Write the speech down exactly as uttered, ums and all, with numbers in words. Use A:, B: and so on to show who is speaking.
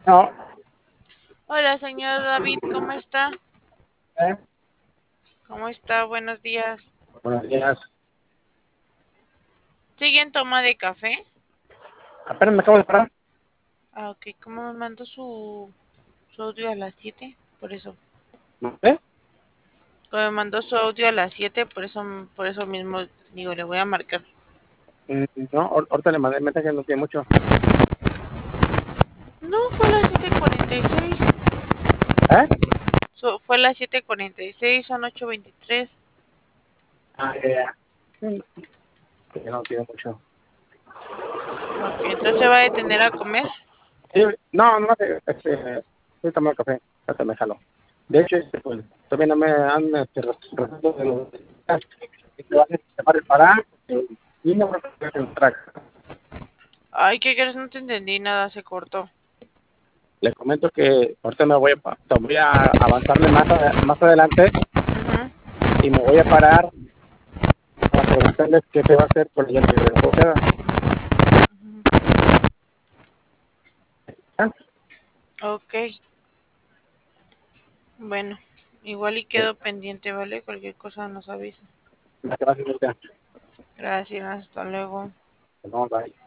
A: No,
B: Hola, señor David, ¿cómo está?
A: eh,
B: ¿Cómo está? Buenos días.
A: buenos días.
B: ¿Sigue en toma de café?
A: Apenas me acabo de parar.
B: Ah, ok, ¿cómo me mandó su, su audio a las siete? Por eso.
A: ¿Eh?
B: Como me mandó su audio a las siete, por eso, por eso mismo digo, le voy a marcar.
A: Mm, No, ahor- ahorita le mandé mensaje, no tiene mucho.
B: No, fue a las siete cuarenta y seis.
A: ¿Eh?
B: So- fue a las siete cuarenta y seis, son ocho veintitrés.
A: Ah, ya, ya. Mm, que no tiene mucho.
B: Ok, entonces se va a detener a comer.
A: Sí, no, no, que, este, estoy tomando café, hasta me jalo. De hecho, este, pues, todavía no me han este, resuelto de los y te van a se va a reparar eh, y no voy a entrar.
B: Ay, ¿qué quieres? No te entendí nada, se cortó.
A: Le comento que ahorita me voy a, pa- voy a avanzarle más, a- más adelante
B: Ujú.
A: y me voy a parar para preguntarles qué se va a hacer con el llanta de recogida.
B: Ok, bueno, igual y
A: Eh,
B: quedo pendiente, ¿vale? Cualquier cosa nos avisa.
A: Gracias, señorita.
B: Gracias, hasta luego.
A: No, bye.